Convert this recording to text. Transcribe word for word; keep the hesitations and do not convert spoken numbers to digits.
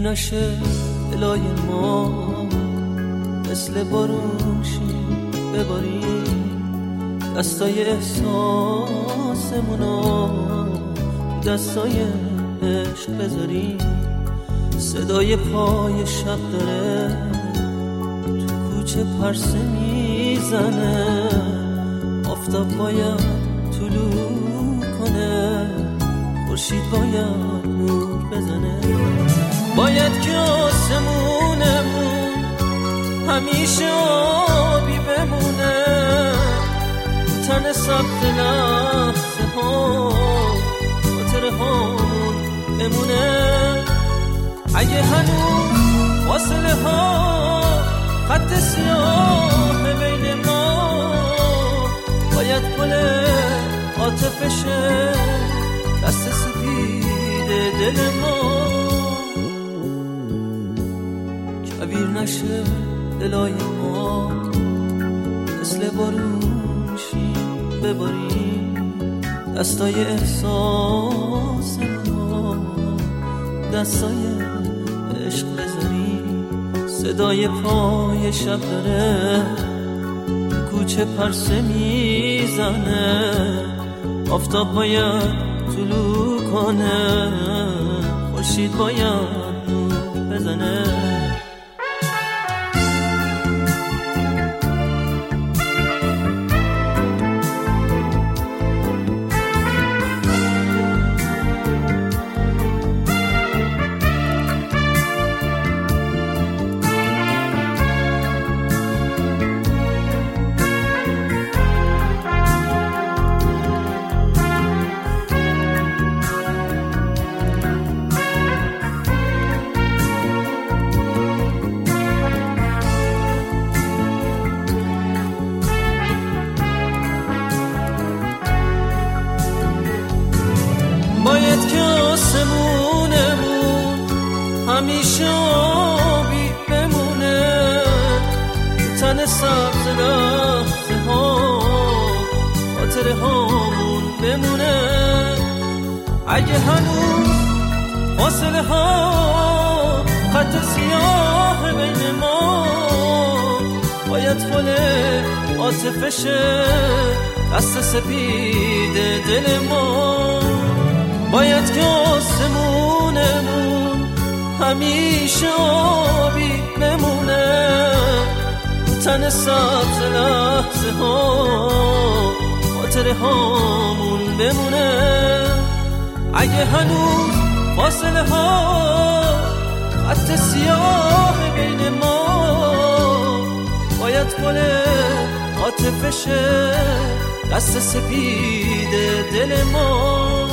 نشه دلای ما مثل بارون شیم بباریم دستای احساسمونو دستای عشق بذاریم صدای پای شب داره تو کوچه پرسه میزنه آفتاب باید طلوع کنه خورشید باید نور بزنه باید که آسمونمون همیشه آبی بمونه تن سبز لحظه ها خاطره هامون بمونه اگه هنوز فاصله ها خط سیاه بین ما باید گل عاطفشه دست سفید دل ما کبیر نشه دلای ما مثل بارون شیم بباریم دستای احساس ما دستای عشق بذاریم صدای پای شب داره کوچه پرسه میزنه آفتاب باید طلوع کنه خورشید باید نور بزنه باید که آسمونمون همیشه آبی بمونه تن سبز لحظه ها خاطره هامون بمونه اگه هنوز فاصله ها خط سیاه بین ما باید فل عاطفشه دست سپید دل ما باید که آسمونمون همیشه آبی بمونه تن سبز لحظه ها خاطره هامون بمونه اگه هنوز فاصله ها خط سیاه بین ما باید گل عاطفشه دست سپید دل ما